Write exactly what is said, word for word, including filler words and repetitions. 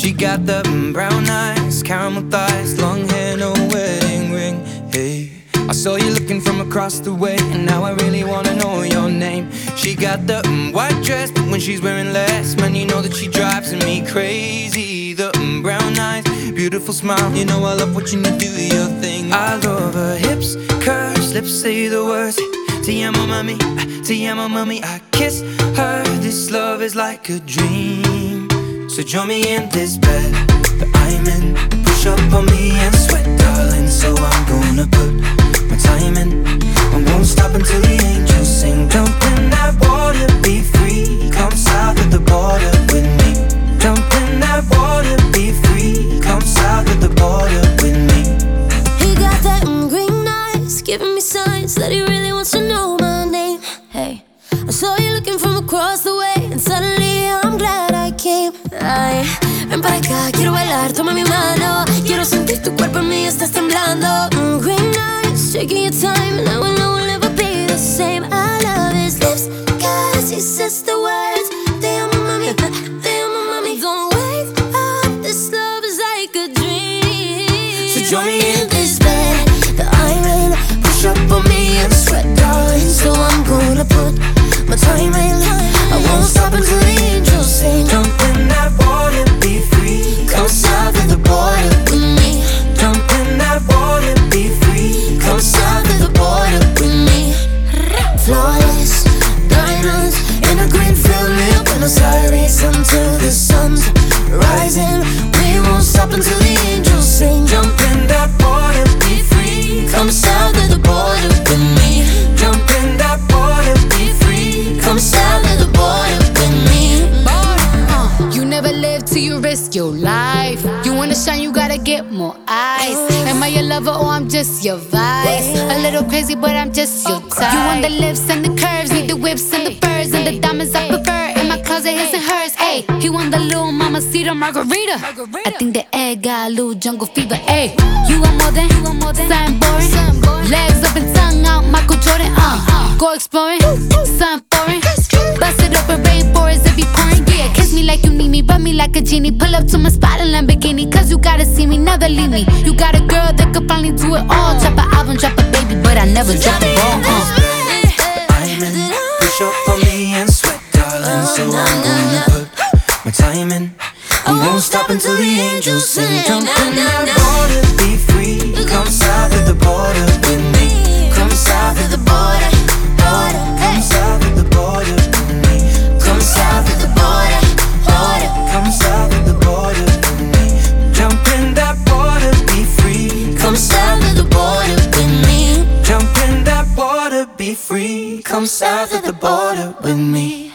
She got the mm, brown eyes, caramel thighs, long hair, no wedding ring. Hey, I saw you looking from across the way, and now I really wanna know your name. She got the mm, white dress, but when she's wearing less, man, you know that she drives me crazy. The mm, brown eyes, beautiful smile, you know I love watching you do your thing. I love her hips, curves, lips say the words. Te amo, mami, te amo, mami. I kiss her, this love is like a dream. So join me in this bed that I'm in. Push up on me and sweat, darling. So I'm gonna put my time in. I won't stop until the angels sing. Jump in that water, be free. Come south of the border with me. Jump in that water, be free. Come south of the border with me. He got that mm, green eyes, giving me signs that he really wants to know my name. Hey, I saw you looking from across the way, and suddenly I'm glad I came. Ay, ven para acá, quiero bailar, toma mi mano. Quiero sentir tu cuerpo en mí, estás temblando. mm, Green eyes, taking your time, and I will know we'll never be the same. I love his lips, cause he says the words. Te amo, mami, te amo, mami. Don't wake up, this love is like a dream. So join me in this bed that I'm in. Push up on me and sweat, darling. So I'm gonna put my time in. I won't stop until the angels sing. Jump in that water, be free. Come south of the border with me. Jump in that water, be free. Come south of the border with me. Flawless diamonds in a green field near Buenos Aires until the sun's rising. We won't stop until the angels sing. Jump in that water, be free. Come south of the border with me. Jump in that water, be free. Come south of the border with me. Uh, you never live till you risk your life. You wanna shine, you gotta get more eyes. Am I your lover or I'm just your vice? A little crazy, but I'm just your type. You want the lips and the curves, need the whips and the furs and the diamonds I prefer. In my closet, his and hers. Ayy, he want the little mamacita margarita. I think the egg got a little jungle fever. Ayy, you want more than, you want more than something boring. Legs up and tongue out, Michael Jordan. Uh, go exploring, something foreign. Bust it open, rainforest if you pouring. Yeah, kiss me like you need me, rub me like a genie. Pull up to my spot in Lamborghini, cause you gotta see me, never leave me. You got a girl that could finally do it all. Drop an album, drop a baby, but I never drop a ball. Uh. I'm in, push up on me and sweat, darling. So I'm gonna put my time in. I won't stop until the angels sing. Jump in that water, be free. Come south of the border with me. Come south of the border, border. Come south of the border with me. Come south of the border, border. Come south of the border with me. Jump in that water, be free. Come south of the border with me. Jump in that water, be free. Come south of the border with me.